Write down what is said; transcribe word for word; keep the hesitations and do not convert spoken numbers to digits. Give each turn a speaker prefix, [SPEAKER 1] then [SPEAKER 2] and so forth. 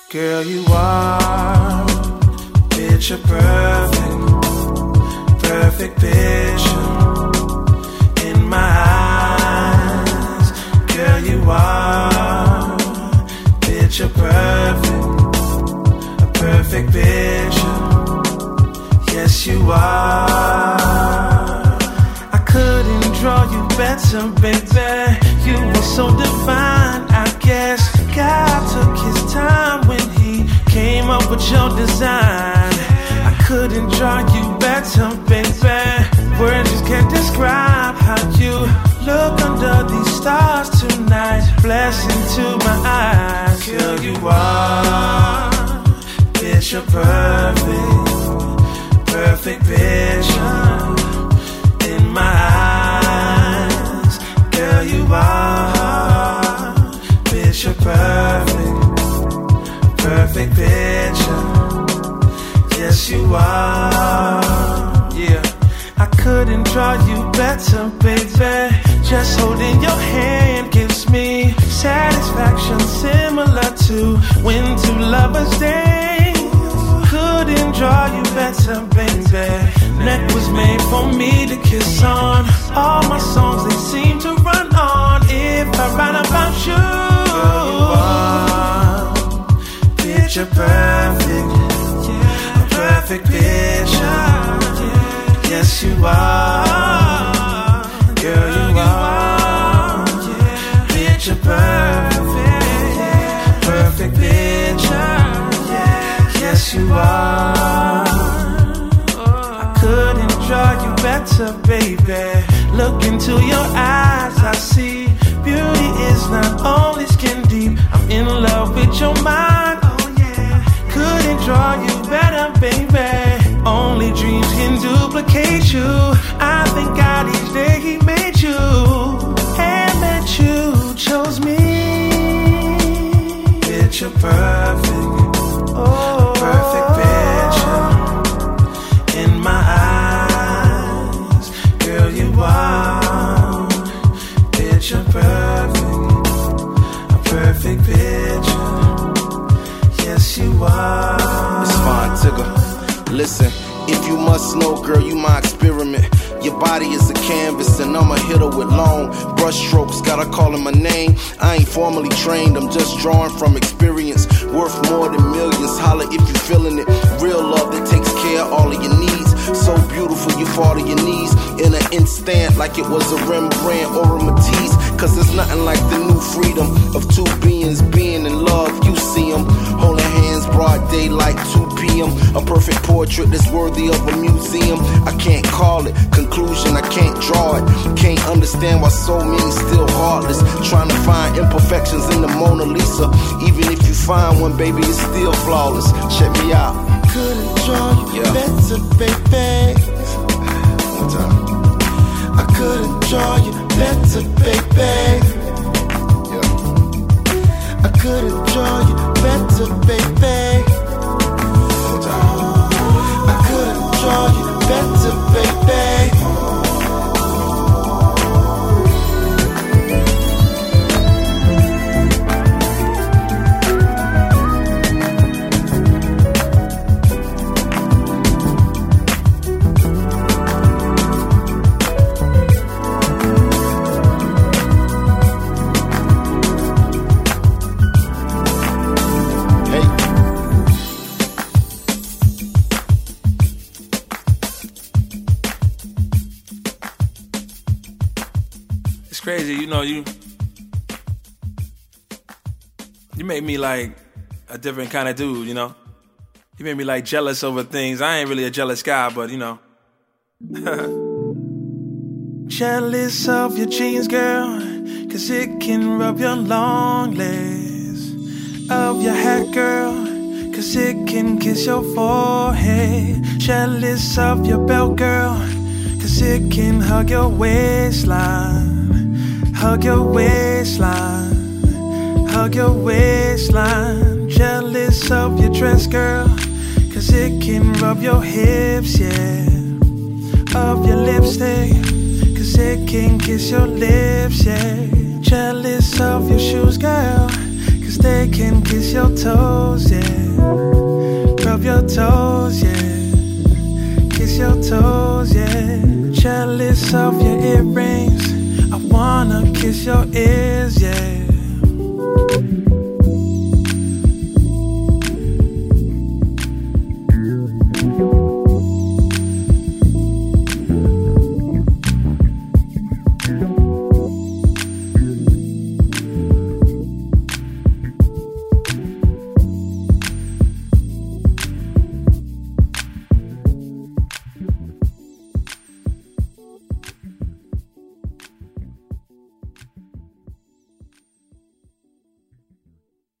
[SPEAKER 1] Girl, you are picture perfect, perfect picture in my eyes. Girl, you are picture perfect, a perfect picture. Yes, you are. I couldn't draw you better, baby. You were so divine, I guess. God took his time when he came up with your design. I couldn't draw you better, baby. Words just can't describe how you look under these stars tonight. Blessing to my eyes. Girl, you are picture perfect, perfect picture in my eyes. Girl, you are picture perfect, perfect picture. Yes, you are. Yeah, I couldn't draw you better, baby. Just holding your hand gives me satisfaction similar to when two lovers dance. Couldn't draw you better, baby. Neck was made for me to kiss on. All my songs, they seem to run on. If I write about you, girl, you are picture perfect, a perfect picture. Yes, you are. Girl, you are picture perfect, perfect picture. Yes, you are. I couldn't draw you better, baby. Look into your eyes, I see beauty is not only skin deep. I'm in love with your mind, oh yeah. Couldn't draw you better, baby. Only dreams can duplicate you. I thank God each day he made you, and that you chose me. Picture perfect, oh, perfect picture in my eyes. Girl, you are picture perfect, a perfect picture. Yes, you are.
[SPEAKER 2] It's fine, Tigger. Listen, if you must know, girl, you my experiment. Your body is a canvas and I'm a hitter with long brush strokes. Gotta call in my name. I ain't formally trained, I'm just drawing from experience. Worth more than millions, holla if you feeling it. Real love that takes care of all of your needs. So beautiful you fall to your knees in an instant like it was a Rembrandt or a Matisse. Cause there's nothing like the new freedom of two beings being in love. You see them holding hands broad daylight two p.m. A perfect portrait that's worthy of a museum. I can't call it conclusion, I can't draw it. Can't understand why so many still heartless, trying to find imperfections in the Mona Lisa. Even if you find one, baby, it's still flawless. Check me out.
[SPEAKER 1] Couldn't draw you yeah. better, baby.
[SPEAKER 2] One time.
[SPEAKER 1] I couldn't draw you better, baby.
[SPEAKER 2] Yeah.
[SPEAKER 1] I couldn't draw you better, baby.
[SPEAKER 2] One time.
[SPEAKER 1] I couldn't draw you better, baby. Crazy, you know, you you make me like a different kind of dude, you know. You make me like jealous over things. I ain't really a jealous guy, but you know. Jealous of your jeans, girl, cause it can rub your long legs. Of your hat, girl, cause it can kiss your forehead. Jealous of your belt, girl, cause it can hug your waistline. Hug your waistline, hug your waistline. Jealous of your dress, girl, cause it can rub your hips, yeah. Of your lipstick, cause it can kiss your lips, yeah. Jealous of your shoes, girl, cause mistaken, kiss your toes, yeah. Rub your toes, yeah. Kiss your toes, yeah. Jealous of your earrings, I wanna kiss your ears, yeah.